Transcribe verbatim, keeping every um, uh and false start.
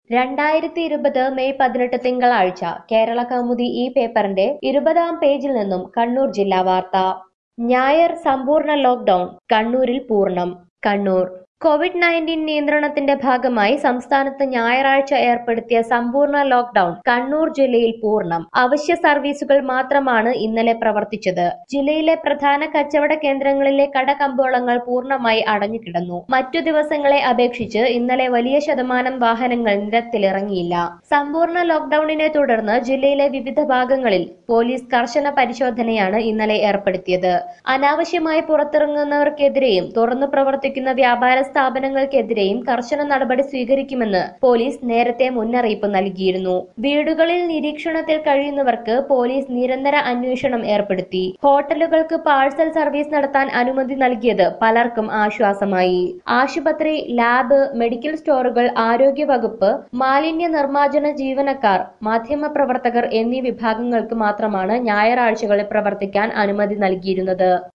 രണ്ടായിരത്തി ഇരുപത് മെയ് പതിനെട്ട് തിങ്കളാഴ്ച കേരള കൗമുദി ഈ പേപ്പറിന്റെ ഇരുപതാം പേജിൽ നിന്നും കണ്ണൂർ ജില്ലാ വാർത്ത. ഞായർ സമ്പൂർണ്ണ ലോക്ഡൌൺ, കണ്ണൂരിൽ പൂർണ്ണം. കണ്ണൂർ കോവിഡ് നയൻറ്റീൻ നിയന്ത്രണത്തിന്റെ ഭാഗമായി സംസ്ഥാനത്ത് ഞായറാഴ്ച ഏർപ്പെടുത്തിയ സമ്പൂർണ്ണ ലോക്ഡൌൺ കണ്ണൂർ ജില്ലയിൽ പൂർണ്ണം. അവശ്യ സർവീസുകൾ മാത്രമാണ് ഇന്നലെ പ്രവർത്തിച്ചത്. ജില്ലയിലെ പ്രധാന കച്ചവട കേന്ദ്രങ്ങളിലെ കടകമ്പോളങ്ങൾ പൂർണ്ണമായി അടഞ്ഞുകിടന്നു. മറ്റു ദിവസങ്ങളെ അപേക്ഷിച്ച് ഇന്നലെ വലിയ ശതമാനം വാഹനങ്ങൾ നിരത്തിലിറങ്ങിയില്ല. സമ്പൂർണ്ണ ലോക്ഡൌണിനെ തുടർന്ന് ജില്ലയിലെ വിവിധ ഭാഗങ്ങളിൽ പോലീസ് കർശന പരിശോധനയാണ് ഇന്നലെ ഏർപ്പെടുത്തിയത്. അനാവശ്യമായി പുറത്തിറങ്ങുന്നവർക്കെതിരെയും തുറന്നു പ്രവർത്തിക്കുന്ന വ്യാപാര സ്ഥാപനങ്ങൾക്കെതിരെയും കർശന നടപടി സ്വീകരിക്കുമെന്ന് പോലീസ് നേരത്തെ മുന്നറിയിപ്പ് നൽകിയിരുന്നു. വീടുകളിൽ നിരീക്ഷണത്തിൽ കഴിയുന്നവർക്ക് പോലീസ് നിരന്തര അന്വേഷണം ഏർപ്പെടുത്തി. ഹോട്ടലുകൾക്ക് പാഴ്സൽ സർവീസ് നടത്താൻ അനുമതി നൽകിയത് പലർക്കും ആശ്വാസമായി. ആശുപത്രി, ലാബ്, മെഡിക്കൽ സ്റ്റോറുകൾ, ആരോഗ്യവകുപ്പ്, മാലിന്യ നിർമ്മാർജ്ജന ജീവനക്കാർ, മാധ്യമപ്രവർത്തകർ എന്നീ വിഭാഗങ്ങൾക്ക് മാത്രമാണ് ഞായറാഴ്ചകളിൽ പ്രവർത്തിക്കാൻ അനുമതി നൽകിയിരുന്നത്.